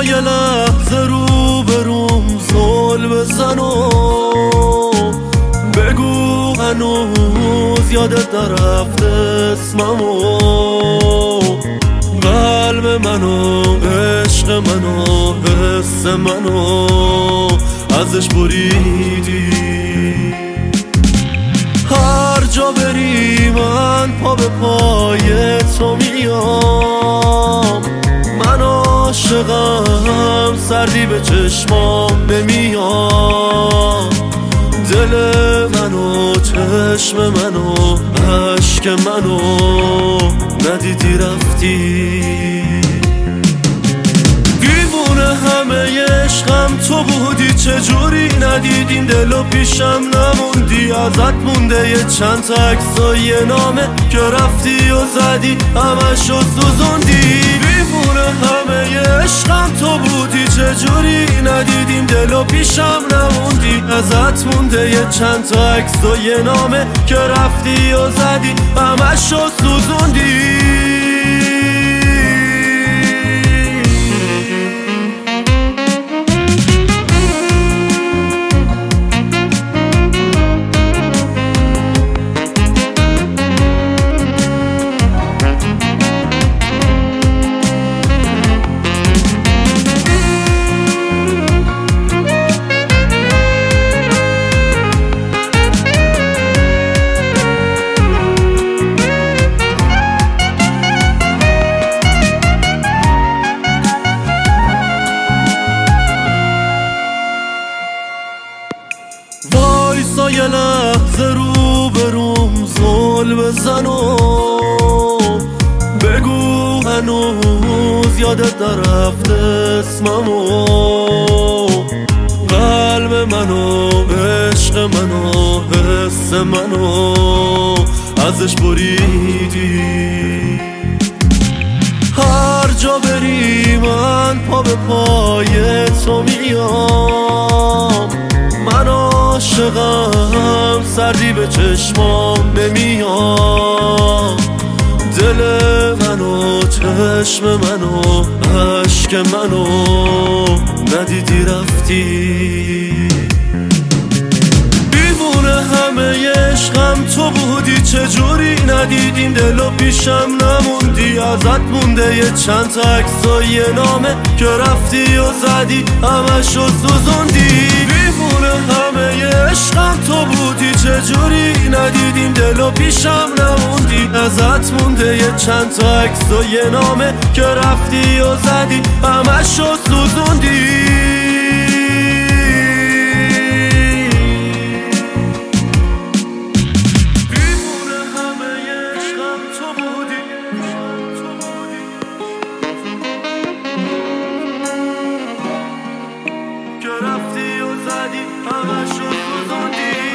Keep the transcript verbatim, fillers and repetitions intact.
یه لحظه رو بروم زل بزن و بگو هنوز یادت نرفته اسممو، قلب منو، عشق منو، حس منو ازش بریدی. هر جا بری من پا به پای تو میام، من عاشقم سردی به چشمام نمیام، دل منو، چشم منو، عشق منو ندیدی رفتی. دیوونه همه عشقم تو بودی، چجوری ندیدین دلو پیشم نموندی. ازت مونده یه چند تا عکس و یه نامه که رفتی و زدی همشو سوزوندی. دیوونه همه عشقم تو بودی، چجوری ندیدین دلو پیشم نموندی. ازت مونده یه چند تا عکس و یه نامه که رفتی و زدی همشو سوزوندی. وایسا یه لحظه رو بروم زل بزن و بگو هنوز یادت نرفته اسممو، قلب منو، عشق منو، حس منو ازش بریدی. هر جا بری من پا به پای تو میام، من عاشقم سردی به چشمام نمیام، دل منو، چشم منو، عشق منو ندیدی رفتی. دیوونه همه عشقم تو بودی، چجوری ندیدین دلو پیشم نموندی. ازت مونده یه چند تا عکس و یه نامه که رفتی و زدی همشو سوزوندی. دیوونه همه عشقم تو بودی، چجوری ندیدین دلو پیشم نموندی. ازت مونده یه چند تا عکس و یه نامه که رفتی و زدی همشو سوزوندی. رفتی و زدی همشو سوزوندی.